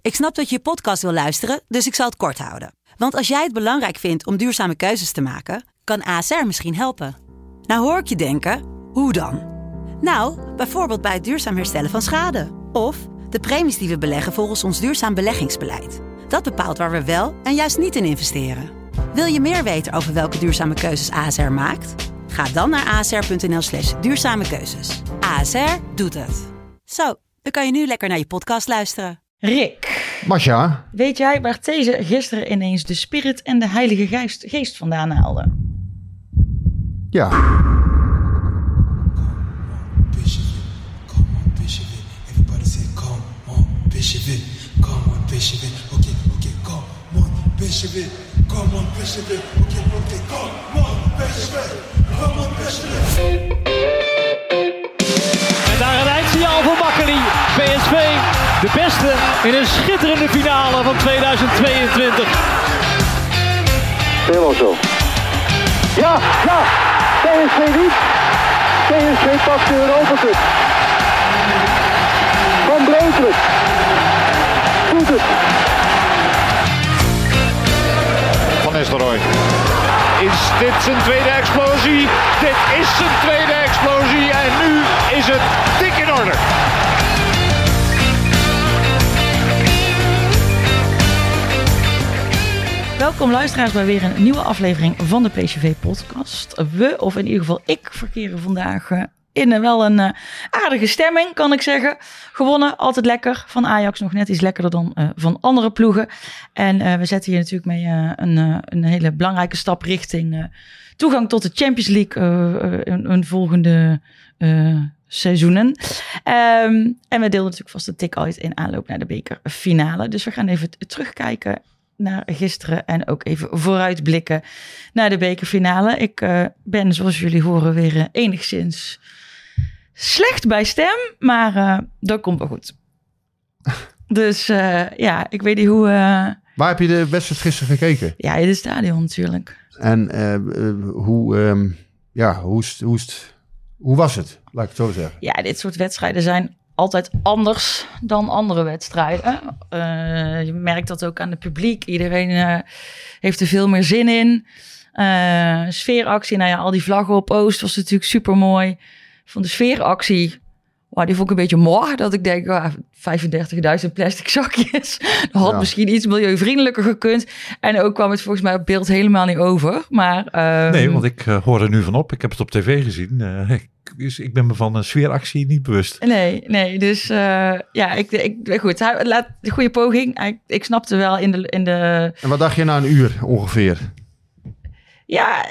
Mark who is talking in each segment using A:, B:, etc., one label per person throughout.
A: Ik snap dat je podcast wil luisteren, dus ik zal het kort houden. Want als jij het belangrijk vindt om duurzame keuzes te maken, kan ASR misschien helpen. Nou hoor ik je denken, hoe dan? Nou, bijvoorbeeld bij het duurzaam herstellen van schade. Of de premies die we beleggen volgens ons duurzaam beleggingsbeleid. Dat bepaalt waar we wel en juist niet in investeren. Wil je meer weten over welke duurzame keuzes ASR maakt? Ga dan naar asr.nl/duurzame keuzes. ASR doet het. Zo, dan kan je nu lekker naar je podcast luisteren.
B: Rick,
C: Masha,
B: weet jij waar These gisteren ineens de Spirit en de Heilige Geest vandaan haalde?
C: ja.
D: En daar een eindsignaal voor Makkeli. PSV, de beste in een schitterende finale van 2022.
E: Helemaal zo. Ja, PSV niet. PSV pakt de Europa Cup. Van Breukelen. Doet het.
F: Van Nistelrooy. Is dit zijn tweede explosie? Dit is zijn tweede explosie en nu is het dik in orde.
B: Welkom luisteraars bij weer een nieuwe aflevering van de PSV-podcast. We, of in ieder geval ik, verkeren vandaag in wel een aardige stemming, kan ik zeggen. Gewonnen, altijd lekker. Van Ajax nog net iets lekkerder dan van andere ploegen. En we zetten hier natuurlijk mee een hele belangrijke stap richting toegang tot de Champions League een volgende seizoenen. En we deelden natuurlijk vast de tik uit in aanloop naar de bekerfinale. Dus we gaan even terugkijken naar gisteren en ook even vooruitblikken naar de bekerfinale. Ik ben, zoals jullie horen, weer enigszins slecht bij stem, maar dat komt wel goed. Dus ja, ik weet niet hoe...
C: Waar heb je de wedstrijd gisteren gekeken?
B: Ja, in het stadion natuurlijk.
C: En hoe was het? Laat ik het zo zeggen.
B: Ja, dit soort wedstrijden zijn altijd anders dan andere wedstrijden. Je merkt dat ook aan het publiek. Iedereen heeft er veel meer zin in. Sfeeractie, nou ja, al die vlaggen op Oost was natuurlijk super mooi. Van de sfeeractie, die vond ik een beetje mooi. Dat ik denk, 35.000 plastic zakjes. Dat had misschien iets milieuvriendelijker gekund. En ook kwam het volgens mij op beeld helemaal niet over. Maar,
G: nee, want ik hoor er nu van op. Ik heb het op tv gezien. Dus ik ben me van een sfeeractie niet bewust.
B: Nee. Dus ja, goed. Laat de goede poging. Ik snapte wel in de...
C: En wat dacht je na een uur ongeveer?
B: Ja,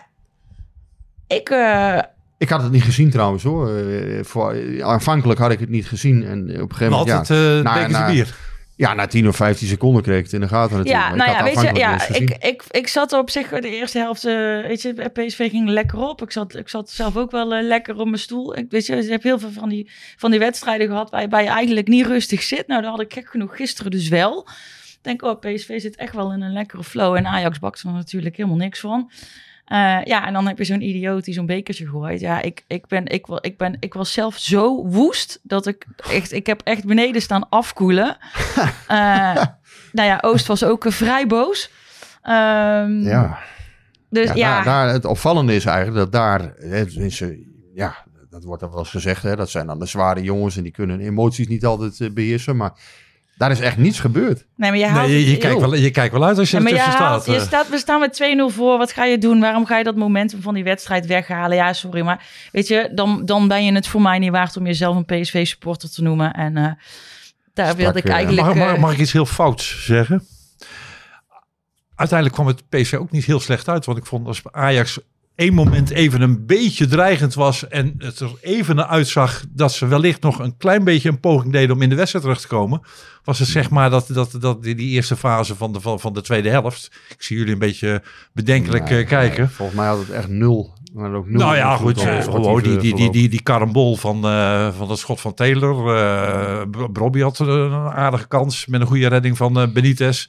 C: Ik had het niet gezien trouwens hoor. Aanvankelijk had ik het niet gezien. En op een gegeven moment...
G: bekers bier.
C: Ja, na 10 of 15 seconden kreeg ik het in de gaten natuurlijk.
B: Ja, nou ja, weet je, ik zat er op zich de eerste helft, weet je, PSV ging lekker op. Ik zat zelf ook wel lekker op mijn stoel. Weet je hebt heel veel van die wedstrijden gehad waarbij je eigenlijk niet rustig zit. Nou, dat had ik gek genoeg gisteren dus wel. Ik denk, PSV zit echt wel in een lekkere flow. En Ajax bakt er natuurlijk helemaal niks van. Ja, en dan heb je zo'n idioot die zo'n bekertje gooit. Ja, ik was zelf zo woest dat ik heb echt beneden staan afkoelen. Nou ja, Oost was ook vrij boos.
C: Ja.
B: Dus ja.
C: Daar, het opvallende is eigenlijk dat daar, dat wordt dan wel eens gezegd, hè, dat zijn dan de zware jongens en die kunnen emoties niet altijd beheersen, maar daar is echt niets gebeurd.
B: Nee, maar
G: je kijkt wel uit als je ertussen staat.
B: We staan met 2-0 voor. Wat ga je doen? Waarom ga je dat momentum van die wedstrijd weghalen? Ja, sorry, maar weet je, dan ben je het voor mij niet waard om jezelf een PSV-supporter te noemen. En daar wilde ik eigenlijk...
G: Mag ik iets heel fouts zeggen? Uiteindelijk kwam het PSV ook niet heel slecht uit. Want ik vond als Ajax één moment even een beetje dreigend was en het er even naar uitzag dat ze wellicht nog een klein beetje een poging deden om in de wedstrijd terug te komen, was het zeg maar dat die eerste fase van de tweede helft. Ik zie jullie een beetje bedenkelijk kijken.
C: Volgens mij had het echt 0. Maar ook 0.
G: Nou ja, goed. Die karambol van het schot van Taylor. Brobby had een aardige kans met een goede redding van Benitez.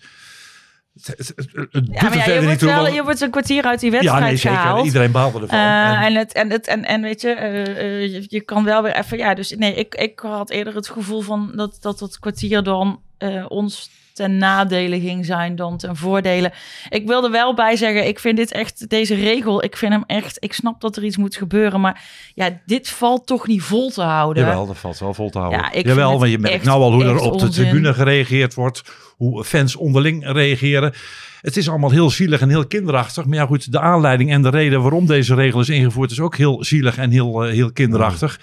B: Je wordt een kwartier uit die wedstrijd gehaald.
G: Zeker. Iedereen behaalde ervan.
B: En weet je, je kan wel weer even... Ja, dus nee, ik had eerder het gevoel van dat kwartier dan ons ten nadele ging zijn dan ten voordele. Ik wil er wel bij zeggen, ik vind dit echt, deze regel, ik vind hem echt, ik snap dat er iets moet gebeuren, maar ja, dit valt toch niet vol te houden.
G: Jawel, dat valt wel vol te houden.
B: Ja,
G: Jawel, want je merkt nou al hoe er op de
B: onzin.
G: tribune gereageerd wordt, hoe fans onderling reageren. Het is allemaal heel zielig en heel kinderachtig. Maar ja goed, de aanleiding en de reden waarom deze regel is ingevoerd is ook heel zielig en heel kinderachtig.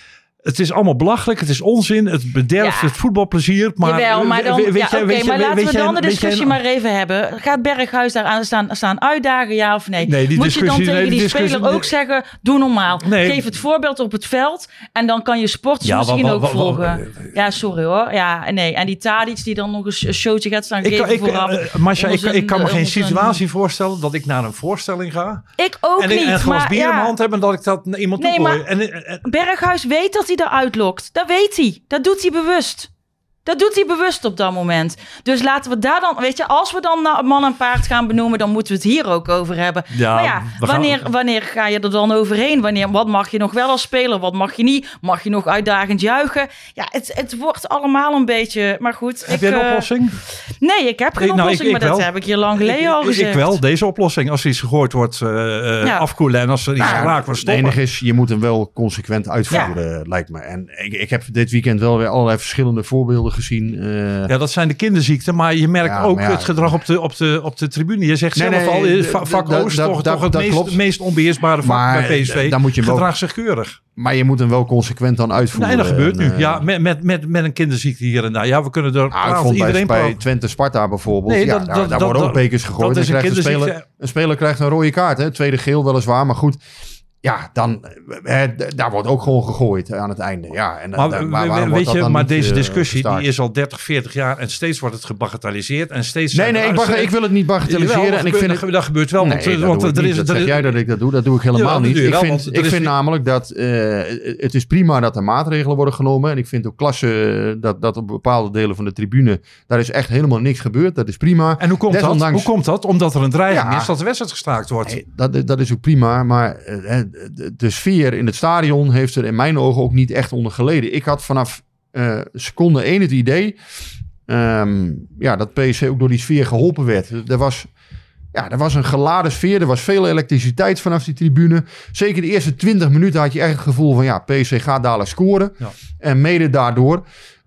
G: Het is allemaal belachelijk, het is onzin, het bederft het voetbalplezier. Maar,
B: Jawel, maar dan, maar laten we dan de discussie maar even hebben. Gaat Berghuis daar aan staan uitdagen, ja of nee?
G: Nee,
B: moet je dan tegen die speler ook zeggen, doe normaal.
G: Nee.
B: Geef het voorbeeld op het veld en dan kan je sporters misschien ook volgen. Ja, sorry hoor. Ja, nee. En die Tadic die dan nog een showtje gaat staan geven vooraf.
G: Masha, ik kan me geen situatie voorstellen dat ik naar een voorstelling ga.
B: Ik ook niet.
G: En een glas bier in mijn hand heb en dat ik dat naar iemand toe gooi.
B: Berghuis weet dat hij eruit lokt. Dat weet hij. Dat doet hij bewust. Dat doet hij bewust op dat moment. Dus laten we daar dan, weet je, als we dan man en paard gaan benoemen, dan moeten we het hier ook over hebben.
G: Ja,
B: maar ja, wanneer ga je er dan overheen? Wat mag je nog wel als speler? Wat mag je niet? Mag je nog uitdagend juichen? Ja, het wordt allemaal een beetje, maar goed.
G: Heb jij een oplossing?
B: Nee, ik heb geen oplossing, maar dat heb ik hier lang geleden al gezegd.
G: Ik wel, deze oplossing. Als er iets gegooid wordt, afkoelen en als er iets geraakt wordt, stoppen.
C: Het enige is, je moet hem wel consequent uitvoeren, lijkt me. En ik heb dit weekend wel weer allerlei verschillende voorbeelden gezien.
G: Ja, dat zijn de kinderziekten, maar je merkt ook het gedrag op de tribune. Je zegt zelf al, vak Oost toch het meest onbeheersbare vak bij PSV. Gedraagt zich keurig.
C: Maar je moet hem wel consequent dan uitvoeren.
G: Nee, dat gebeurt nu. Ja, met een kinderziekte hier en daar. Ja, we kunnen er
C: iedereen bij Twente Sparta bijvoorbeeld.
G: Nee,
C: daar worden ook bekers gegooid.
G: Dat is
C: een speler krijgt een rode kaart. Hè? Tweede geel weliswaar, maar goed. Ja, dan daar wordt ook gewoon gegooid aan het einde. Ja, en
G: maar deze discussie die is al 30, 40 jaar en steeds wordt het gebagatelliseerd en steeds.
C: Ik wil het niet bagatelliseren.
G: Dat gebeurt wel.
C: Zeg jij dat ik dat doe? Dat doe ik helemaal niet. Ik vind namelijk dat het is prima dat er maatregelen worden genomen. En ik vind ook klasse dat op bepaalde delen van de tribune daar is echt helemaal niks gebeurd. Dat is prima.
G: En hoe komt dat? Omdat er een dreiging is dat de wedstrijd gestaakt wordt.
C: Dat is ook prima, maar de sfeer in het stadion heeft er in mijn ogen ook niet echt onder geleden. Ik had vanaf seconde 1 het idee dat PSV ook door die sfeer geholpen werd. Er was een geladen sfeer. Er was veel elektriciteit vanaf die tribune. Zeker de eerste 20 minuten had je echt het gevoel van PSV gaat dadelijk scoren. Ja. En mede daardoor.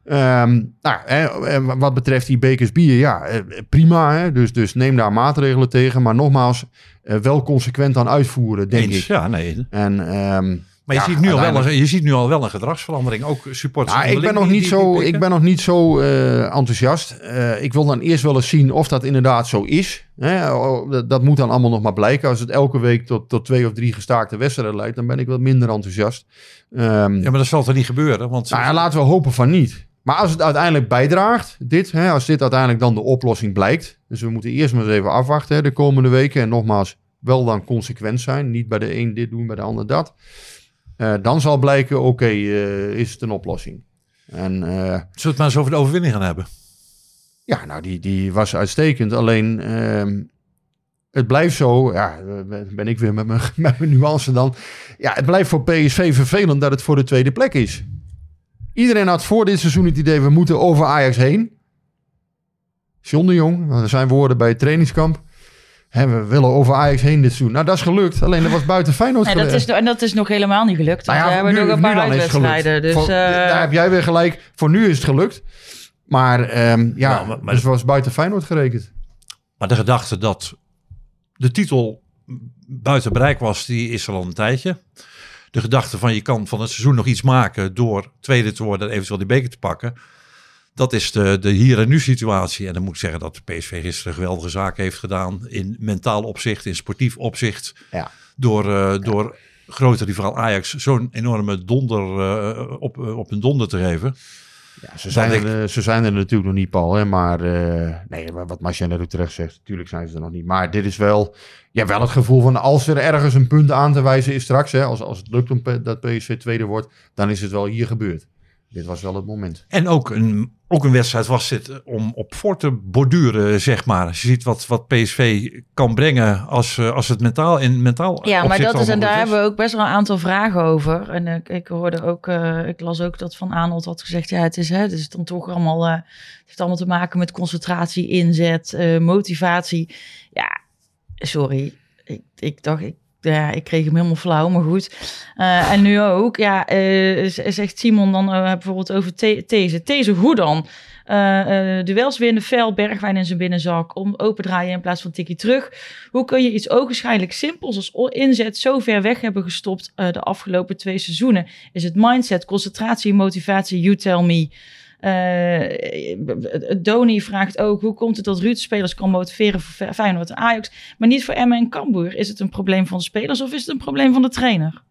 C: Wat betreft die bekers bier, prima. Hè? Dus neem daar maatregelen tegen. Maar nogmaals, wel consequent aan uitvoeren, denk ik.
G: Ja, nee.
C: En,
G: maar je ziet nu al wel een gedragsverandering. Ook supporters.
C: Ik ben nog niet zo enthousiast. Ik wil dan eerst wel eens zien of dat inderdaad zo is. Dat moet dan allemaal nog maar blijken. Als het elke week tot 2 of 3 gestaakte wedstrijden leidt, dan ben ik wat minder enthousiast.
G: Maar dat zal er niet gebeuren. Want
C: laten we hopen van niet. Maar als het uiteindelijk bijdraagt, als dit uiteindelijk dan de oplossing blijkt. Dus we moeten eerst maar eens even afwachten de komende weken. En nogmaals, wel dan consequent zijn. Niet bij de een dit doen, bij de ander dat. Dan zal blijken, is het een oplossing. En,
G: zullen we het maar eens over de overwinning gaan hebben?
C: Ja, nou die was uitstekend. Alleen het blijft zo. Ja, ben ik weer met mijn nuance dan. Ja, het blijft voor PSV vervelend dat het voor de tweede plek is. Iedereen had voor dit seizoen het idee, we moeten over Ajax heen. John de Jong, dat zijn woorden bij het trainingskamp. We willen over Ajax heen dit seizoen. Nou, dat is gelukt. Alleen dat was buiten Feyenoord gelukt.
B: En dat is nog helemaal niet gelukt. We hebben nog een paar uitwedstrijden. Dus,
C: daar heb jij weer gelijk. Voor nu is het gelukt. Maar dus het was buiten Feyenoord gerekend.
G: Maar de gedachte dat de titel buiten bereik was, die is er al een tijdje. De gedachte van je kan van het seizoen nog iets maken door tweede te worden en eventueel die beker te pakken. Dat is de hier en nu situatie. En dan moet ik zeggen dat de PSV gisteren geweldige zaken heeft gedaan in mentaal opzicht, in sportief opzicht. Ja. Door grote rivaal Ajax zo'n enorme donder op een donder te geven.
C: Ja, ze zijn er natuurlijk nog niet, Paul. Hè? Maar wat Marcia net ook terecht zegt, natuurlijk zijn ze er nog niet. Maar dit is wel, wel het gevoel van als er ergens een punt aan te wijzen is straks. Hè, als het lukt om dat PSV tweede wordt, dan is het wel hier gebeurd. dit was wel het moment.
G: En ook een wedstrijd was dit om op voor te borduren, zeg maar. Als je ziet wat PSV kan brengen als het mentaal
B: Ja, maar dat is, en daar
G: is.
B: hebben we ook best wel een aantal vragen over. En ik hoorde ook, ik las ook dat Van Aanholt had gezegd, ja, het is dan toch allemaal, het heeft allemaal te maken met concentratie, inzet, motivatie. Ja, sorry. Ik dacht, ik kreeg hem helemaal flauw, maar goed. En nu ook, zegt Simon dan bijvoorbeeld over These. These, hoe dan? Duels winnen, fel, Bergwijn in zijn binnenzak, open draaien in plaats van tikkie terug. Hoe kun je iets ogenschijnlijk simpels als inzet zo ver weg hebben gestopt de afgelopen 2 seizoenen? Is het mindset, concentratie, motivatie, you tell me. Doni vraagt ook, hoe komt het dat Ruud spelers kan motiveren voor Feyenoord en Ajax, maar niet voor Emmen en Cambuur? Is het een probleem van de spelers of is het een probleem van de trainer?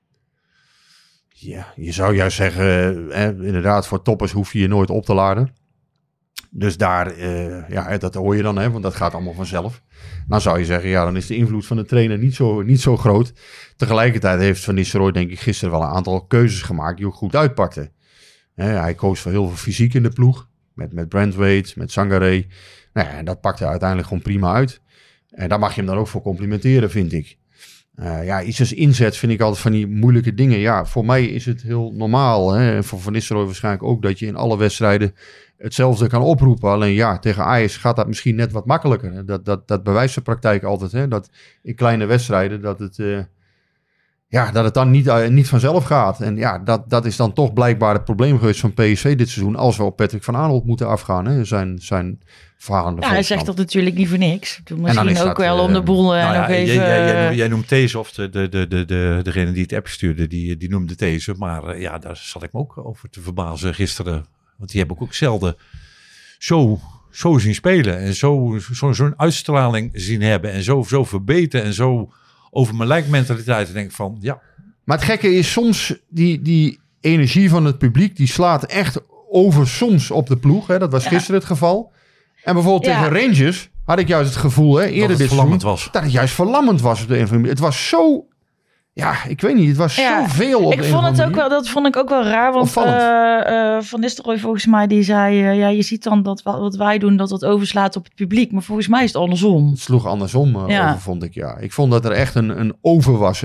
C: Ja, je zou juist zeggen, inderdaad, voor toppers hoef je nooit op te laden. Dus daar, dat hoor je dan, want dat gaat allemaal vanzelf. Dan zou je zeggen, ja, dan is de invloed van de trainer niet zo groot. Tegelijkertijd heeft Van Nistelrooy, denk ik, gisteren wel een aantal keuzes gemaakt die ook goed uitpakten. Hij koos voor heel veel fysiek in de ploeg. Met Branthwaite, met Sangaré. Nou ja, en dat pakte uiteindelijk gewoon prima uit. En daar mag je hem dan ook voor complimenteren, vind ik. Iets als inzet vind ik altijd van die moeilijke dingen. Ja, voor mij is het heel normaal. En voor Van Nistelrooy waarschijnlijk ook dat je in alle wedstrijden hetzelfde kan oproepen. Alleen ja, tegen Ajax gaat dat misschien net wat makkelijker. Dat bewijst de praktijk altijd. Hè? Dat in kleine wedstrijden dat het dan niet vanzelf gaat. En ja, dat is dan toch blijkbaar het probleem geweest van PSV dit seizoen. Als we op Patrick van Aanholt moeten afgaan. Hè? Zijn verhalende
B: hij zegt dat natuurlijk niet voor niks. Misschien ook
C: dat,
B: wel om de boel nog even...
G: Jij noemt These, of degene die het app stuurde, die noemde These. Maar daar zat ik me ook over te verbazen gisteren. Want die heb ik ook zelden zo zien spelen. En zo'n uitstraling zien hebben. En zo verbeterd en zo over mijn lijkmentaliteit. En denk van, ja.
C: Maar het gekke is soms die energie van het publiek, die slaat echt over soms op de ploeg. Hè? Dat was gisteren het geval. En bijvoorbeeld tegen Rangers had ik juist het gevoel, eerder dit seizoen, dat het juist verlammend was op de een of andere manier. Het was zo, ik weet niet, het was zoveel op de een of andere manier.
B: Dat vond ik ook wel raar, want Van Nistelrooy volgens mij die zei, je ziet dan dat wat wij doen, dat overslaat op het publiek. Maar volgens mij is het andersom.
C: Het sloeg andersom over, vond ik, Ik vond dat er echt een over was,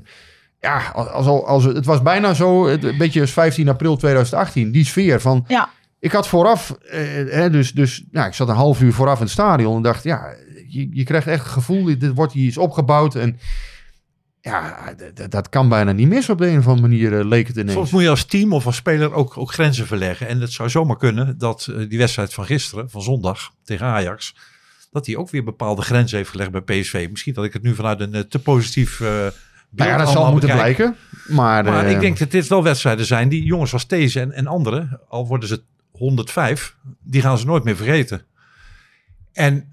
C: het was bijna zo, een beetje als 15 april 2018, die sfeer van... Ja. Ik had vooraf, ik zat een half uur vooraf in het stadion en dacht, je krijgt echt het gevoel, dit wordt hier iets opgebouwd en dat kan bijna niet mis op de een of andere manier, leek het ineens.
G: Soms moet je als team of als speler ook grenzen verleggen en het zou zomaar kunnen dat die wedstrijd van gisteren, van zondag tegen Ajax, dat hij ook weer bepaalde grenzen heeft gelegd bij PSV. Misschien dat ik het nu vanuit een te positief beeld
C: dat zal moeten blijken. Maar
G: ik denk dat dit wel wedstrijden zijn die jongens als These en anderen, al worden ze 105, die gaan ze nooit meer vergeten. En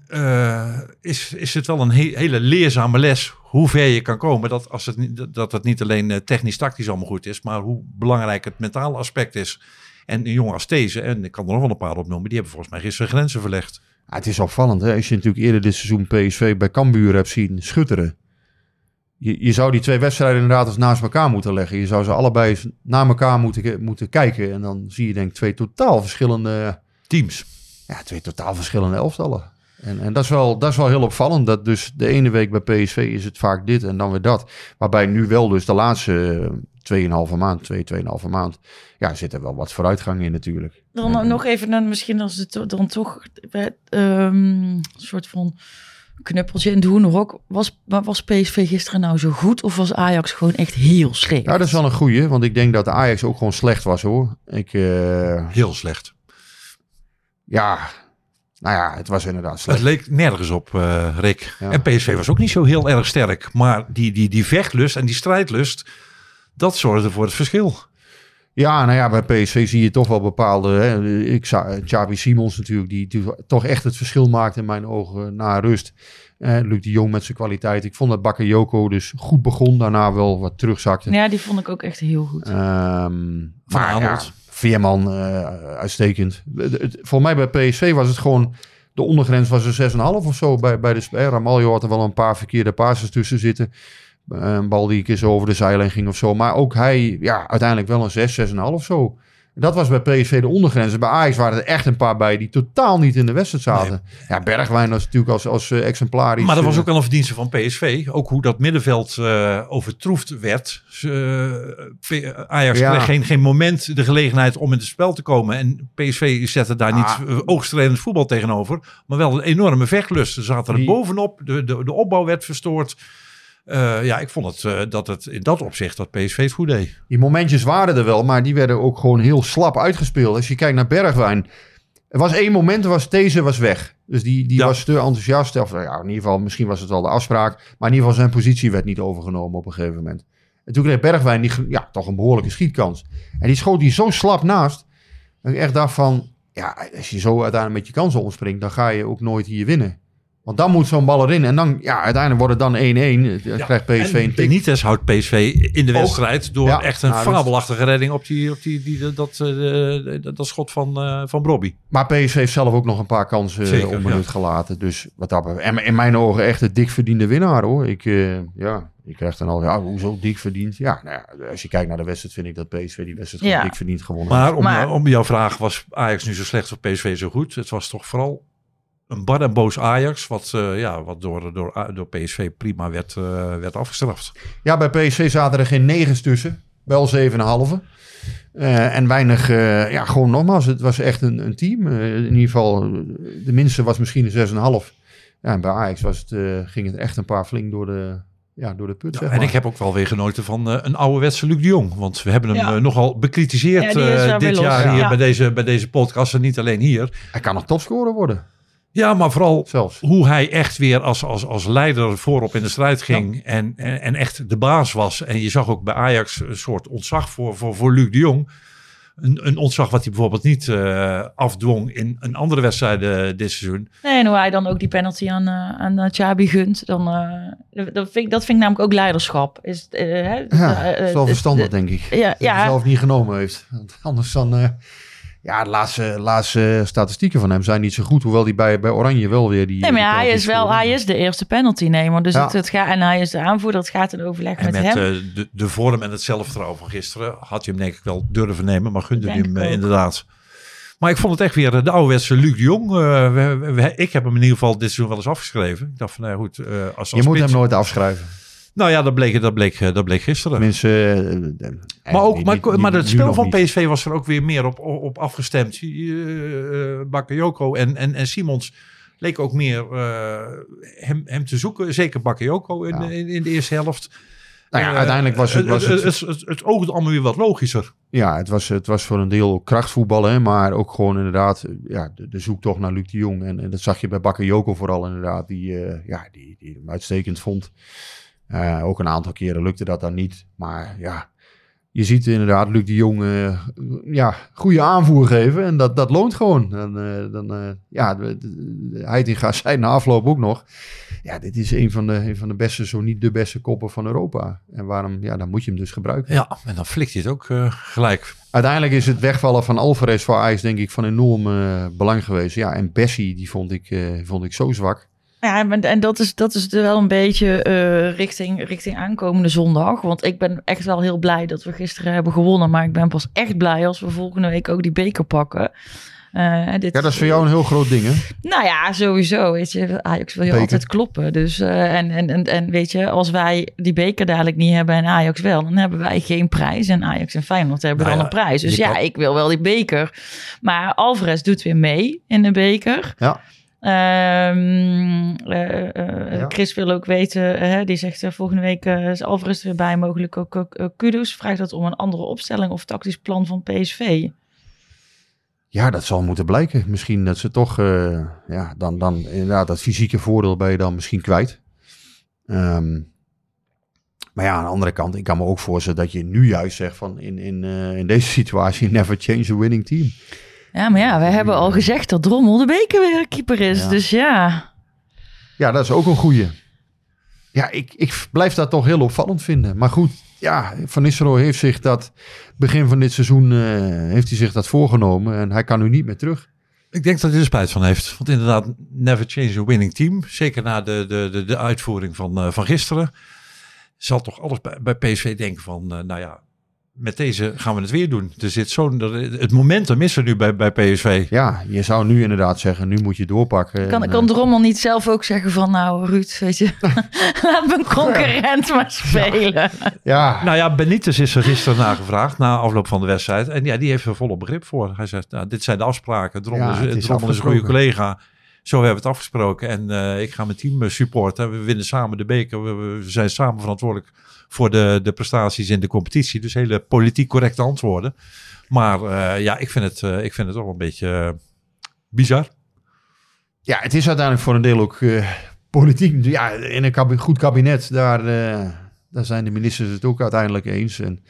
G: is het wel een hele leerzame les hoe ver je kan komen. Dat het niet alleen technisch-tactisch allemaal goed is, maar hoe belangrijk het mentale aspect is. En een jongen als These, en ik kan er nog wel een paar opnoemen, die hebben volgens mij gisteren grenzen verlegd.
C: Ja, het is opvallend, hè? Als je natuurlijk eerder dit seizoen PSV bij Cambuur hebt zien schutteren. Je zou die 2 wedstrijden inderdaad eens naast elkaar moeten leggen. Je zou ze allebei naar elkaar moeten kijken. En dan zie je denk ik 2 totaal verschillende
G: teams.
C: Ja, 2 totaal verschillende elftallen. En dat is wel heel opvallend. Dat dus de ene week bij PSV is het vaak dit en dan weer dat. Waarbij nu wel dus de laatste 2,5 maand, 2,5 maand... Ja, zit er wel wat vooruitgang in natuurlijk.
B: Dan nog even, misschien als het dan toch een soort van... knuppeltje in de hoenderhok. Was PSV gisteren nou zo goed of was Ajax gewoon echt heel slecht?
C: Ja, dat is wel een goeie, want ik denk dat de Ajax ook gewoon slecht was, hoor.
G: Heel slecht.
C: Ja, het was inderdaad slecht.
G: Het leek nergens op, Rick. Ja. En PSV was ook niet zo heel erg sterk, maar die vechtlust en die strijdlust, dat zorgde voor het verschil.
C: Ja, bij PSV zie je toch wel bepaalde... Xavi Simons natuurlijk, die toch echt het verschil maakte in mijn ogen na rust. Luc de Jong met zijn kwaliteit. Ik vond dat Bakayoko dus goed begon, daarna wel wat terugzakte.
B: Ja, die vond ik ook echt heel goed.
C: Maar Veerman, uitstekend. Voor mij bij PSV was het gewoon... De ondergrens was er 6,5 of zo bij de speler. Ramaljo had er wel een paar verkeerde passes tussen zitten. Een bal die een keer zo over de zijlijn ging of zo. Maar ook hij, uiteindelijk wel een 6,5 of zo. Dat was bij PSV de ondergrens. Bij Ajax waren er echt een paar bij die totaal niet in de wedstrijd zaten. Nee. Ja, Bergwijn was natuurlijk als exemplarisch.
G: Maar dat was ook wel een verdienste van PSV. Ook hoe dat middenveld overtroefd werd. Ajax kreeg geen moment de gelegenheid om in het spel te komen. En PSV zette daar niet oogstrelend voetbal tegenover. Maar wel een enorme vechtlust. Ze zaten er bovenop. De opbouw werd verstoord. Ik vond dat het in dat opzicht dat PSV het goed deed.
C: Die momentjes waren er wel, maar die werden ook gewoon heel slap uitgespeeld. Als je kijkt naar Bergwijn. Er was één moment, deze was weg. Dus die was te enthousiast. Of, in ieder geval, misschien was het wel de afspraak. Maar in ieder geval zijn positie werd niet overgenomen op een gegeven moment. En toen kreeg Bergwijn toch een behoorlijke schietkans. En die schoot die zo slap naast. Dat ik echt dacht van, als je zo uiteindelijk met je kansen omspringt, dan ga je ook nooit hier winnen. Want dan moet zo'n bal erin. En dan, uiteindelijk wordt het dan 1-1. Dan krijgt PSV een tik.
G: Benitez houdt PSV in de wedstrijd door echt een fabelachtige redding op dat schot van Brobby.
C: Maar PSV heeft zelf ook nog een paar kansen onbenut gelaten. Dus wat dat betreft. En in mijn ogen echt een dik verdiende winnaar, hoor. Ik krijg dan al, hoezo dik verdiend? Als je kijkt naar de wedstrijd, vind ik dat PSV die wedstrijd gewoon dik verdiend gewonnen.
G: Maar om jouw vraag, was Ajax nu zo slecht of PSV zo goed? Het was toch vooral een bar en boos Ajax, wat door PSV prima werd afgestraft. Ja, bij PSV zaten er geen 9's tussen. Wel 7,5. En weinig, gewoon nogmaals, het was echt een team. In ieder geval, de minste was misschien een 6,5. Ja, en bij Ajax ging het echt een paar flink door de put. Zeg maar. En ik heb ook wel weer genoten van een ouderwetse Luc de Jong. Want we hebben hem nogal bekritiseerd dit jaar hier bij deze podcast. En niet alleen hier.
C: Hij kan nog topscorer worden.
G: Ja, maar vooral hoe hij echt weer als leider voorop in de strijd ging. Ja. En echt de baas was. En je zag ook bij Ajax een soort ontzag voor Luc de Jong. Een ontzag wat hij bijvoorbeeld niet afdwong in een andere wedstrijd dit seizoen.
B: Nee, en hoe hij dan ook die penalty aan Xabi gunt. Dat vind ik namelijk ook leiderschap.
C: Dat is wel verstandig, denk ik. Dat hij zelf niet genomen heeft. Want anders dan... de laatste statistieken van hem zijn niet zo goed. Hoewel hij bij Oranje wel weer die...
B: Nee, maar hij is de eerste penaltynemer. Dus en hij is de aanvoerder. Het gaat in overleg met hem.
G: De vorm en het zelfvertrouwen van gisteren had je hem denk ik wel durven nemen. Maar gunde hem inderdaad. Maar ik vond het echt weer de ouderwetse Luc de Jong. Ik heb hem in ieder geval dit seizoen wel eens afgeschreven. Ik dacht van, goed...
C: je moet hem nooit afschrijven.
G: Nou ja, dat bleek gisteren.
C: Mensen,
G: maar het spel van PSV was er ook weer meer op afgestemd. Bakayoko en Simons leek ook meer hem te zoeken. Zeker Bakayoko in de eerste helft.
C: Uiteindelijk was
G: het oogde allemaal weer wat logischer.
C: Ja, het was voor een deel krachtvoetballen, hè, maar ook gewoon inderdaad de zoektocht naar Luc de Jong. En dat zag je bij Bakayoko vooral inderdaad, die hem uitstekend vond. Ook een aantal keren lukte dat dan niet. Maar je ziet inderdaad Luc de Jong goede aanvoer geven. En dat loont gewoon. Heitinga zei na afloop ook nog. Ja, dit is een van de beste, zo niet de beste koppen van Europa. En waarom? Ja, dan moet je hem dus gebruiken.
G: Ja, en dan flikt hij het ook gelijk.
C: Uiteindelijk is het wegvallen van Alvarez voor Ajax denk ik van enorm belang geweest. Ja, en Bessie, die vond ik zo zwak.
B: Ja, en dat is wel een beetje richting aankomende zondag. Want ik ben echt wel heel blij dat we gisteren hebben gewonnen. Maar ik ben pas echt blij als we volgende week ook die beker pakken.
C: Dat is voor jou een heel groot ding, hè?
B: Nou ja, sowieso. Weet je, Ajax wil je altijd kloppen. Dus, en weet je, als wij die beker dadelijk niet hebben en Ajax wel, dan hebben wij geen prijs. En Ajax en Feyenoord hebben dan een prijs. Dus ik wil wel die beker. Maar Alvarez doet weer mee in de beker.
C: Ja.
B: Chris wil ook weten, die zegt volgende week is Alvarez weer bij, mogelijk ook Kudus. Vraagt dat om een andere opstelling of tactisch plan van PSV?
C: Ja, dat zal moeten blijken. Misschien dat ze toch dan inderdaad dat fysieke voordeel ben je dan misschien kwijt. Maar aan de andere kant, ik kan me ook voorstellen dat je nu juist zegt van in deze situatie never change a winning team.
B: Ja, maar we hebben al gezegd dat Drommel de bekerkeeper is. Ja. Dus ja,
C: dat is ook een goeie. Ja, ik blijf dat toch heel opvallend vinden. Maar goed, Van Nistelrooy heeft zich dat begin van dit seizoen heeft hij zich dat voorgenomen. En hij kan nu niet meer terug.
G: Ik denk dat hij er spijt van heeft. Want inderdaad, never change a winning team. Zeker na de uitvoering van gisteren. Zal toch alles bij PSV denken van, met deze gaan we het weer doen. Er zit het momentum is er nu bij PSV.
C: Ja, je zou nu inderdaad zeggen, nu moet je doorpakken.
B: Kan Drommel niet zelf ook zeggen van, nou Ruud, weet je, laat mijn concurrent maar spelen.
C: Ja.
G: Nou ja, Benitez is er gisteren nagevraagd na afloop van de wedstrijd. En ja, die heeft er volop begrip voor. Hij zegt, nou, dit zijn de afspraken. Drommel is een goede collega. Zo hebben we het afgesproken. En ik ga mijn team supporten. We winnen samen de beker. We zijn samen verantwoordelijk voor de prestaties in de competitie. Dus hele politiek correcte antwoorden. Maar ik vind het toch een beetje bizar.
C: Ja, het is uiteindelijk voor een deel ook politiek. Ja, in een goed kabinet, daar zijn de ministers het ook uiteindelijk eens. En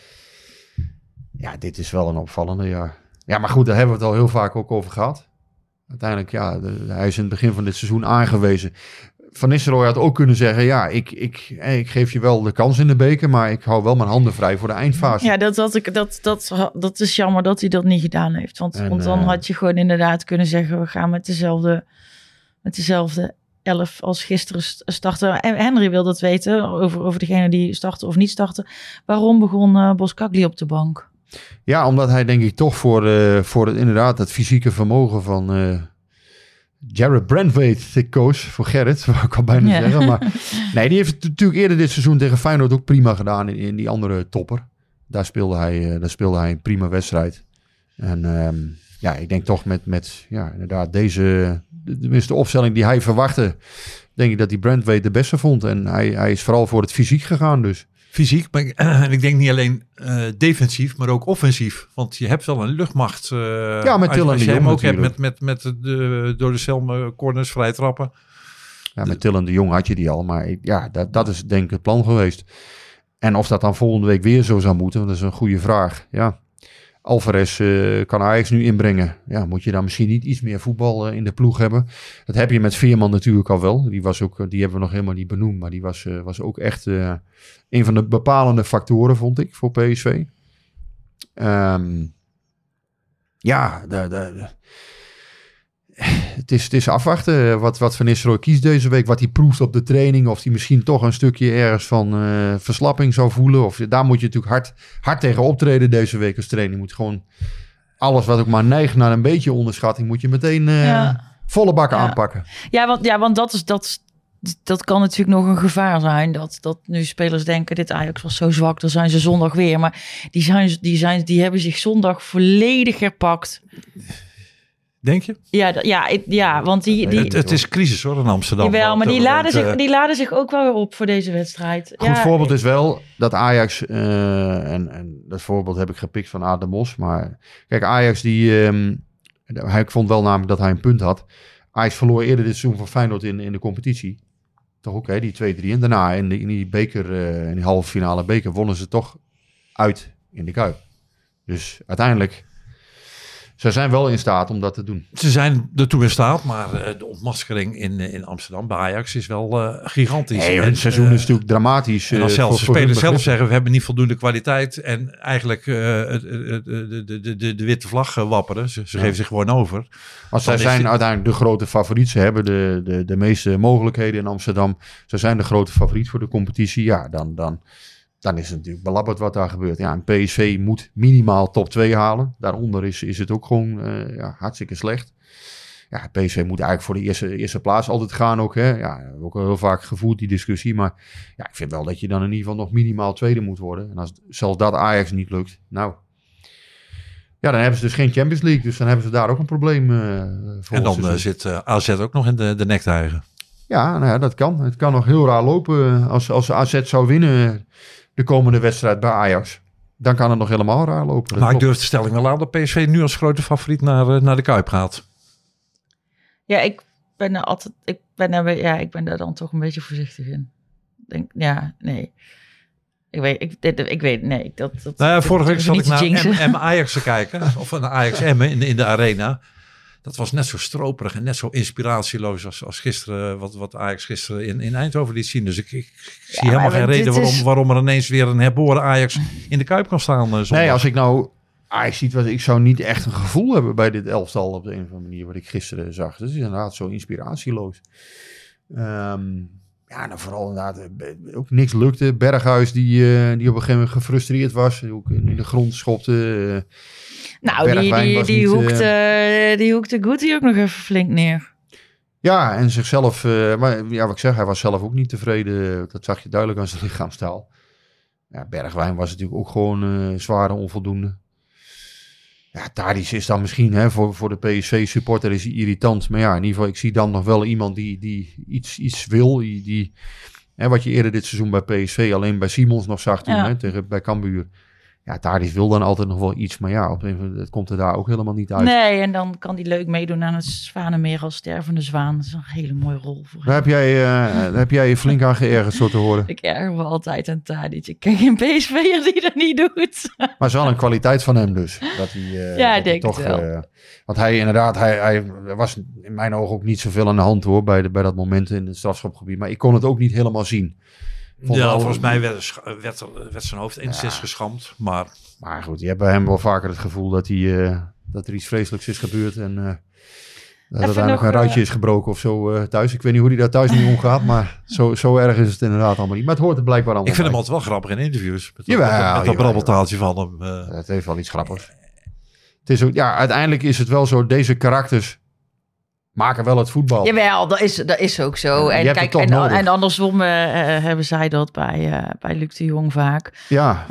C: ja, dit is wel een opvallende, ja. Ja, maar goed, daar hebben we het al heel vaak ook over gehad. Uiteindelijk, ja, hij is in het begin van dit seizoen aangewezen. Van Nistelrooy had ook kunnen zeggen, ja, ik geef je wel de kans in de beker, maar ik hou wel mijn handen vrij voor de eindfase.
B: Ja, dat is jammer dat hij dat niet gedaan heeft. Want dan had je gewoon inderdaad kunnen zeggen, we gaan met dezelfde 11 als gisteren starten. En Henry wil dat weten, over degene die starten of niet starten. Waarom begon Boskagli op de bank?
C: Ja, omdat hij denk ik toch voor het fysieke vermogen van Jared Brandwaite koos. Voor Gerrit, wou ik al bijna zeggen. Maar nee, die heeft natuurlijk eerder dit seizoen tegen Feyenoord ook prima gedaan in die andere topper. Daar speelde hij een prima wedstrijd. En ik denk toch met inderdaad de opstelling die hij verwachtte, denk ik dat die Brandwaite de beste vond. En hij is vooral voor het fysiek gegaan dus.
G: Fysiek, en ik denk niet alleen defensief, maar ook offensief. Want je hebt wel een luchtmacht.
C: Met Till en de Jong
G: hem ook
C: natuurlijk.
G: Hebt met door de Selme corners vrij trappen.
C: Ja, met Till en de Jong had je die al. Maar dat is denk ik het plan geweest. En of dat dan volgende week weer zo zou moeten, dat is een goede vraag. Ja, Alvarez kan Ajax nu inbrengen. Ja, moet je dan misschien niet iets meer voetbal in de ploeg hebben? Dat heb je met Veerman natuurlijk al wel. Die hebben we nog helemaal niet benoemd. Maar die was ook echt een van de bepalende factoren, vond ik, voor PSV. Het is afwachten wat Van Nistelrooy kiest deze week. Wat hij proeft op de training. Of hij misschien toch een stukje ergens van verslapping zou voelen. Of daar moet je natuurlijk hard tegen optreden deze week als training. Moet gewoon alles wat ook maar neigt naar een beetje onderschatting. Moet je meteen volle bakken aanpakken.
B: Want dat kan natuurlijk nog een gevaar zijn. Dat nu spelers denken, dit Ajax was zo zwak, dan zijn ze zondag weer. Maar die hebben zich zondag volledig herpakt.
G: Denk je?
B: Ja, want
G: het is crisis hoor in Amsterdam.
B: Jawel, maar die laden zich ook wel weer op voor deze wedstrijd.
C: Goed voorbeeld is wel dat Ajax, en dat voorbeeld heb ik gepikt van Adem Mos. Maar kijk, Ajax ik vond wel namelijk dat hij een punt had. Ajax verloor eerder dit seizoen van Feyenoord in de competitie. Toch ook, die 2-3. En daarna in die beker, in die halve finale beker, wonnen ze toch uit in de Kuip. Dus uiteindelijk, ze zijn wel in staat om dat te doen.
G: Ze zijn ertoe in staat, maar de ontmaskering in Amsterdam bij Ajax is wel gigantisch.
C: Het seizoen is natuurlijk dramatisch.
G: En als zelfs de spelers zelf zeggen, we hebben niet voldoende kwaliteit. En eigenlijk de witte vlag wapperen. Ze geven zich gewoon over.
C: Want zij zijn uiteindelijk de grote favoriet. Ze hebben de meeste mogelijkheden in Amsterdam. Ze zijn de grote favoriet voor de competitie. Ja, dan is het natuurlijk belabberd wat daar gebeurt. Ja, en PSV moet minimaal top 2 halen. Daaronder is het ook gewoon hartstikke slecht. Ja, PSV moet eigenlijk voor de eerste plaats altijd gaan ook. Hè. Ja, we hebben ook al heel vaak gevoerd die discussie. Maar ja, ik vind wel dat je dan in ieder geval nog minimaal tweede moet worden. En als zelfs dat Ajax niet lukt, dan hebben ze dus geen Champions League. Dus dan hebben ze daar ook een probleem voor.
G: En dan zit AZ ook nog in de nek te hijgen.
C: Ja, dat kan. Het kan nog heel raar lopen. Als AZ zou winnen de komende wedstrijd bij Ajax, dan kan het nog helemaal raar lopen.
G: Maar ik durf de stelling wel aan dat PSV nu als grote favoriet naar de Kuip gaat.
B: Ja, ik ben daar dan toch een beetje voorzichtig in. Nee. Ik weet, nee.
G: Vorige week zat ik naar Ajax te kijken, of naar Ajax Emmen in de arena. Dat was net zo stroperig en net zo inspiratieloos als gisteren, wat Ajax gisteren in Eindhoven liet zien. Dus ik zie helemaal geen reden waarom er ineens weer een herboren Ajax in de Kuip kan staan.
C: Nee, als ik nou Ajax ziet, ik zou niet echt een gevoel hebben bij dit elftal op de een of andere manier wat ik gisteren zag. Dat is inderdaad zo inspiratieloos. Ja, nou vooral inderdaad ook niks lukte. Berghuis die op een gegeven moment gefrustreerd was. Ook in de grond schopte.
B: Die hoekte Guti ook nog even flink neer.
C: Ja, en zichzelf... maar ja, wat ik zeg, hij was zelf ook niet tevreden. Dat zag je duidelijk aan zijn lichaamstaal. Ja, Bergwijn was natuurlijk ook gewoon zware onvoldoende. Ja, Tadic is dan misschien voor de PSV-supporter is hij irritant. Maar ja, in ieder geval, ik zie dan nog wel iemand die iets wil. Wat je eerder dit seizoen bij PSV alleen bij Simons nog zag toen, bij Cambuur. Ja, Tadic wil dan altijd nog wel iets. Maar ja, op een gegeven moment komt er daar ook helemaal niet uit.
B: Nee, en dan kan hij leuk meedoen aan het Zwanenmeer als stervende zwaan. Dat is een hele mooie rol voor hem.
C: Daar heb jij je flink aan geërgerd, zo te horen.
B: Ik erger me altijd aan Tadic. Ik ken geen PSV'er die dat niet doet.
C: Maar het is wel een kwaliteit van hem dus. Dat hij,
B: ik denk toch, het wel.
C: Want hij inderdaad, hij was in mijn ogen ook niet zoveel aan de hand hoor. Bij dat moment in het strafschopgebied. Maar ik kon het ook niet helemaal zien.
G: Volgens mij werd zijn hoofd enigszins geschampt.
C: Maar goed, je hebt bij hem wel vaker het gevoel dat er iets vreselijks is gebeurd. En dat uiteindelijk een ruitje is gebroken of zo thuis. Ik weet niet hoe hij daar thuis mee omgaat. Maar zo erg is het inderdaad allemaal niet. Maar het hoort er blijkbaar allemaal
G: Ik vind
C: bij.
G: hem altijd wel grappig in interviews. Met
C: dat
G: brabbeltaaltje van hem.
C: Het heeft wel iets grappigs. Het is ook, uiteindelijk is het wel zo. Deze karakters maken wel het voetbal.
B: Jawel, dat is ook zo. En kijk, en andersom hebben zij dat bij Luc de Jong vaak.
C: Ja.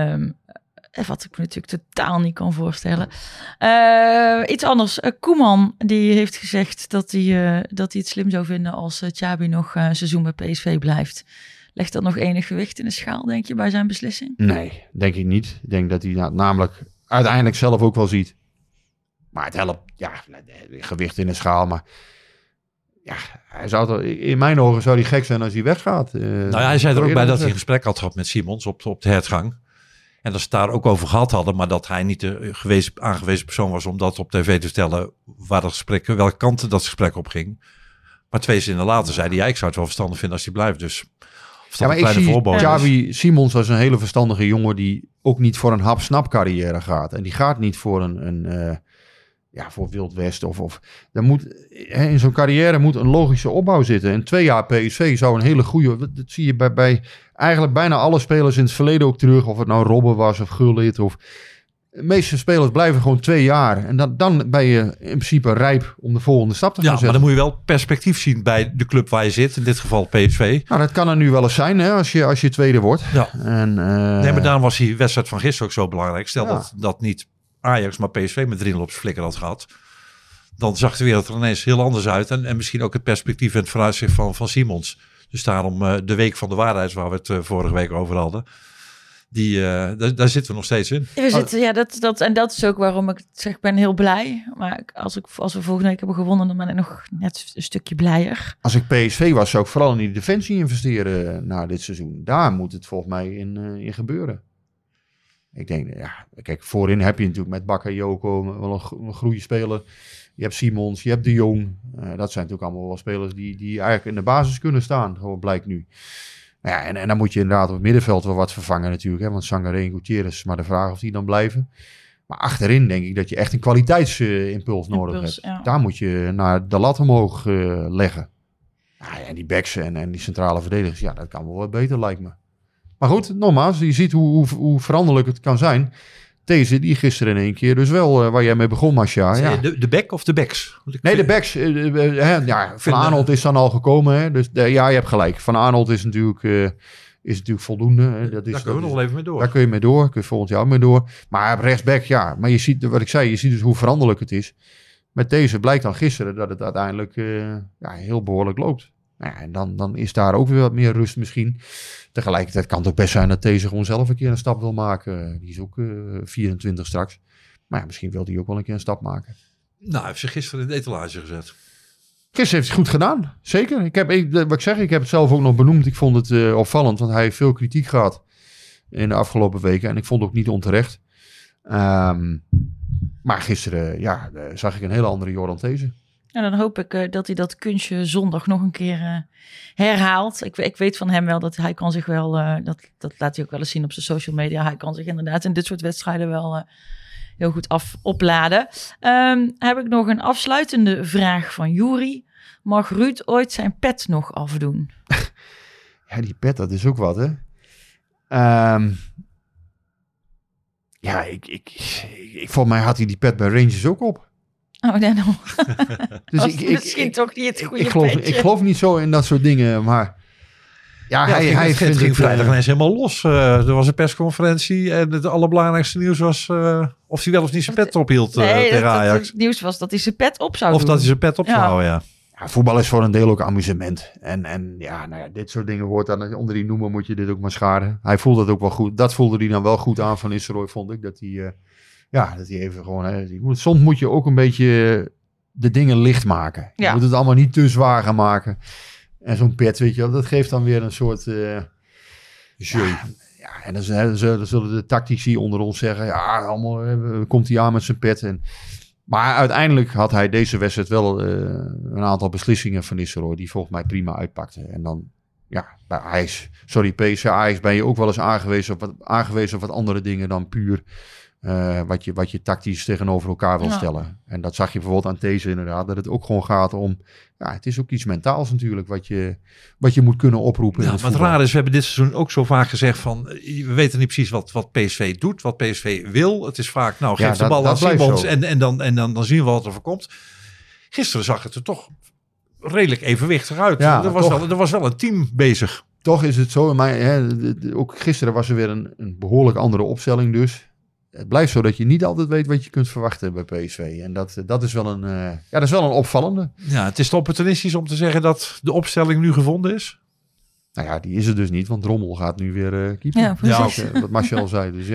B: Wat ik me natuurlijk totaal niet kan voorstellen. Iets anders. Koeman die heeft gezegd dat hij het slim zou vinden als Xabi nog een seizoen bij PSV blijft. Legt dat nog enig gewicht in de schaal, denk je, bij zijn beslissing?
C: Nee, denk ik niet. Ik denk dat hij namelijk uiteindelijk zelf ook wel ziet. Maar het helpt, gewicht in de schaal. Maar ja, in mijn ogen zou hij gek zijn als hij weggaat.
G: Hij zei er ook bij dat hij een gesprek had gehad met Simons op de hertgang. En dat ze het daar ook over gehad hadden, maar dat hij niet de aangewezen persoon was om dat op tv te vertellen welke kant dat gesprek op ging. Maar 2 zinnen later zei hij, ik zou het wel verstandig vinden als hij blijft. Dus
C: maar ik zie Xabi Simons als een hele verstandige jongen die ook niet voor een hap-snap carrière gaat. En die gaat niet voor voor Wild West. Er moet, in zo'n carrière moet een logische opbouw zitten. En 2 jaar PSV zou een hele goede... Dat zie je bij eigenlijk bijna alle spelers in het verleden ook terug. Of het nou Robben was of Gullit. De meeste spelers blijven gewoon 2 jaar. En dan ben je in principe rijp om de volgende stap te gaan zetten.
G: Maar dan moet je wel perspectief zien bij de club waar je zit. In dit geval PSV.
C: Nou, dat kan er nu wel eens zijn als je tweede wordt.
G: Ja. Maar daarom was die wedstrijd van gisteren ook zo belangrijk. Stel dat niet Ajax, maar PSV met 3-0 op zijn flikker had gehad. Dan zag de wereld er ineens heel anders uit. En misschien ook het perspectief en het vooruitzicht van Simons. Dus daarom de week van de waarheid waar we het vorige week over hadden. Daar zitten we nog steeds in.
B: We zitten, en dat is ook waarom ik zeg, ik ben heel blij. Maar als we volgende week hebben gewonnen, dan ben ik nog net een stukje blijer.
C: Als ik PSV was, zou ik vooral in die defensie investeren na dit seizoen. Daar moet het volgens mij in gebeuren. Ik denk, kijk, voorin heb je natuurlijk met Bakayoko wel een goede speler. Je hebt Simons, je hebt De Jong. Dat zijn natuurlijk allemaal wel spelers die eigenlijk in de basis kunnen staan. Gewoon blijkt nu. Ja, en dan moet je inderdaad op het middenveld wel wat vervangen natuurlijk. Hè, want Sangaré en Gutierrez, maar de vraag of die dan blijven. Maar achterin denk ik dat je echt een kwaliteitsimpuls nodig hebt. Ja. Daar moet je naar de lat omhoog leggen. Ja, en die backs en die centrale verdedigers, dat kan wel wat beter lijkt me. Maar goed, nogmaals, je ziet hoe veranderlijk het kan zijn. Deze, die gisteren in één keer, dus wel waar jij mee begon, Masja. Ja.
G: De back of de backs?
C: Nee, de backs. Van Arnold is dan al gekomen. Hè, dus je hebt gelijk. Van Arnold is natuurlijk voldoende. Hè.
G: Daar kunnen we nog even mee door.
C: Daar kun je mee door. Kun je volgend jaar mee door. Maar rechtsback, maar je ziet, wat ik zei, je ziet dus hoe veranderlijk het is. Met deze blijkt dan gisteren dat het uiteindelijk heel behoorlijk loopt. En dan is daar ook weer wat meer rust misschien. Tegelijkertijd kan het ook best zijn dat deze gewoon zelf een keer een stap wil maken. Die is ook 24 straks. Maar misschien wil hij ook wel een keer een stap maken.
G: Nou, hij heeft zich gisteren in de etalage gezet.
C: Gisteren heeft hij goed gedaan. Zeker. Ik heb het zelf ook nog benoemd. Ik vond het opvallend, want hij heeft veel kritiek gehad in de afgelopen weken. En ik vond het ook niet onterecht. Maar gisteren zag ik een hele andere Jordan These.
B: En dan hoop ik dat hij dat kunstje zondag nog een keer herhaalt. Ik weet van hem wel dat hij kan zich wel... dat laat hij ook wel eens zien op zijn social media. Hij kan zich inderdaad in dit soort wedstrijden wel heel goed opladen. Heb ik nog een afsluitende vraag van Juri. Mag Ruud ooit zijn pet nog afdoen?
C: Ja, die pet, dat is ook wat, hè. Volgens mij had hij die pet bij Rangers ook op.
B: Oh, nee, nou.
C: Dus
B: misschien toch niet het goede
C: ik geloof niet zo in dat soort dingen, maar... Ja, hij
G: ging vrijdag ineens helemaal los. Er was een persconferentie en het allerbelangrijkste nieuws was of hij wel of niet zijn pet ophield tegen Ajax.
B: Het nieuws was dat hij zijn pet op zou doen.
G: Of dat hij zijn pet op zou houden, ja.
C: Ja, voetbal is voor een deel ook amusement. En dit soort dingen hoort dan onder die noemer moet je dit ook maar scharen. Hij voelde het ook wel goed. Dat voelde hij dan wel goed aan van Nistelrooy, vond ik. Dat hij even gewoon... soms moet je ook een beetje de dingen licht maken. Je moet het allemaal niet te zwaar gaan maken. En zo'n pet, weet je wel, dat geeft dan weer een soort... jeu. Ja, en dan zullen de tactici onder ons zeggen... Ja, allemaal komt hij aan met zijn pet. Maar uiteindelijk had hij deze wedstrijd wel een aantal beslissingen van Nistelrooy... die volgens mij prima uitpakten. En dan, bij Ajax... Sorry, PSV Ajax ben je ook wel eens aangewezen op wat andere dingen dan puur... wat je tactisch tegenover elkaar wil stellen. En dat zag je bijvoorbeeld aan deze inderdaad. Dat het ook gewoon gaat om... Ja, het is ook iets mentaals natuurlijk. Wat je moet kunnen oproepen.
G: Ja, maar het raar is, we hebben dit seizoen ook zo vaak gezegd van... We weten niet precies wat PSV doet. Wat PSV wil. Het is vaak, geef de bal aan Simons. En dan zien we wat er voor komt. Gisteren zag het er toch redelijk evenwichtig uit. Ja, er was wel een team bezig.
C: Toch is het zo. Maar ook gisteren was er weer een behoorlijk andere opstelling dus. Het blijft zo dat je niet altijd weet wat je kunt verwachten bij PSV. En dat is wel een opvallende.
G: Ja, het is te opportunistisch om te zeggen dat de opstelling nu gevonden is.
C: Nou ja, die is er dus niet, want Drommel gaat nu weer keeper.
B: Ja, precies.
C: Wat Marcel zei. Dus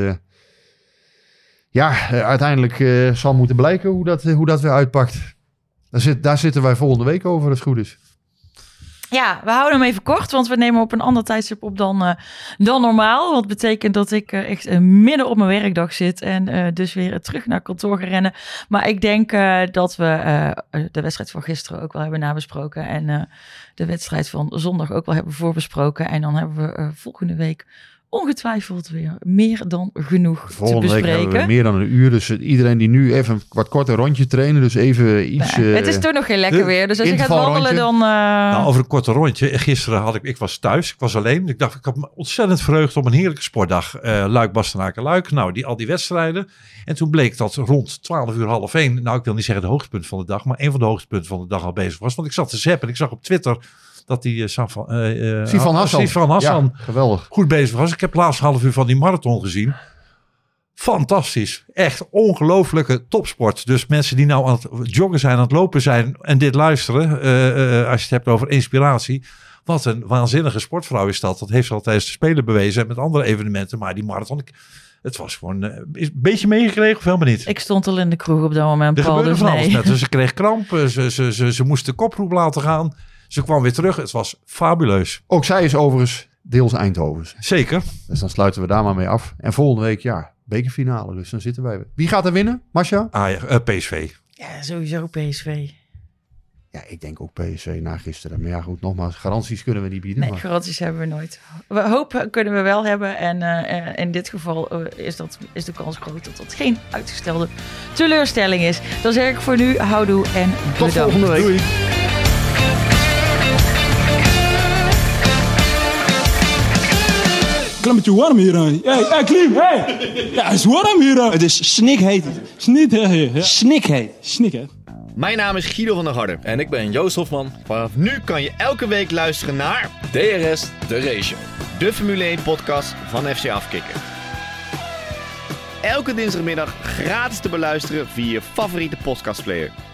C: uiteindelijk zal moeten blijken hoe dat weer uitpakt. Daar zitten wij volgende week over, als het goed is.
B: Ja, we houden hem even kort, want we nemen op een ander tijdstip op dan normaal. Wat betekent dat ik echt midden op mijn werkdag zit en dus weer terug naar kantoor ga rennen. Maar ik denk dat we de wedstrijd van gisteren ook wel hebben nabesproken en de wedstrijd van zondag ook wel hebben voorbesproken. En dan hebben we volgende week ongetwijfeld weer meer dan genoeg
C: volgende
B: te bespreken.
C: Week hebben we meer dan een uur. Dus iedereen die nu even een wat korter rondje trainen. Dus even iets...
B: het is toch nog geen lekker weer. Dus als je gaat wandelen dan...
G: Nou, over een korte rondje. Gisteren ik was thuis. Ik was alleen. Ik dacht, ik had me ontzettend verheugd op een heerlijke sportdag. Luik, Bastenaken, Luik. Nou, al die wedstrijden. En toen bleek dat rond 12:30. Nou, ik wil niet zeggen de hoogtepunt van de dag. Maar een van de hoogtepunten van de dag al bezig was. Want ik zat te zappen en ik zag op Twitter... dat die
C: Sifan Hassan
G: geweldig goed bezig was. Ik heb laatst half uur van die marathon gezien. Fantastisch. Echt ongelooflijke topsport. Dus mensen die nou aan het joggen zijn, aan het lopen zijn en dit luisteren, als je het hebt over inspiratie. Wat een waanzinnige sportvrouw is dat. Dat heeft ze al tijdens de Spelen bewezen en met andere evenementen. Maar die marathon, het was gewoon een beetje meegekregen of helemaal niet?
B: Ik stond al in de kroeg op dat moment,
G: er
B: Paul. Dus
G: van alles met. Dus ze kreeg kramp. Ze moest de koproep laten gaan. Ze kwam weer terug. Het was fabuleus.
C: Ook zij is overigens deels Eindhovens.
G: Zeker.
C: Dus dan sluiten we daar maar mee af. En volgende week, bekerfinale. Dus dan zitten wij weer. Wie gaat er winnen, Masha?
G: PSV.
B: Ja, sowieso PSV.
C: Ja, ik denk ook PSV na gisteren. Maar ja, goed, nogmaals, garanties kunnen we niet bieden.
B: Nee, garanties hebben we nooit. We hopen kunnen we wel hebben. En in dit geval is de kans groot dat dat geen uitgestelde teleurstelling is. Dan zeg ik voor nu, houdoe en
C: tot volgende week.
G: Doei.
H: Klimmetje warm hier. Hey, Klim, hey! Ja, het is warm hier. Het is snikheet. Snikheet.
I: Mijn naam is Guido van der Garde.
J: En ik ben Joost Hofman.
I: Vanaf nu kan je elke week luisteren naar
J: DRS de Race Show.
I: De Formule 1 podcast van FC Afkikken. Elke dinsdagmiddag gratis te beluisteren via je favoriete podcastplayer.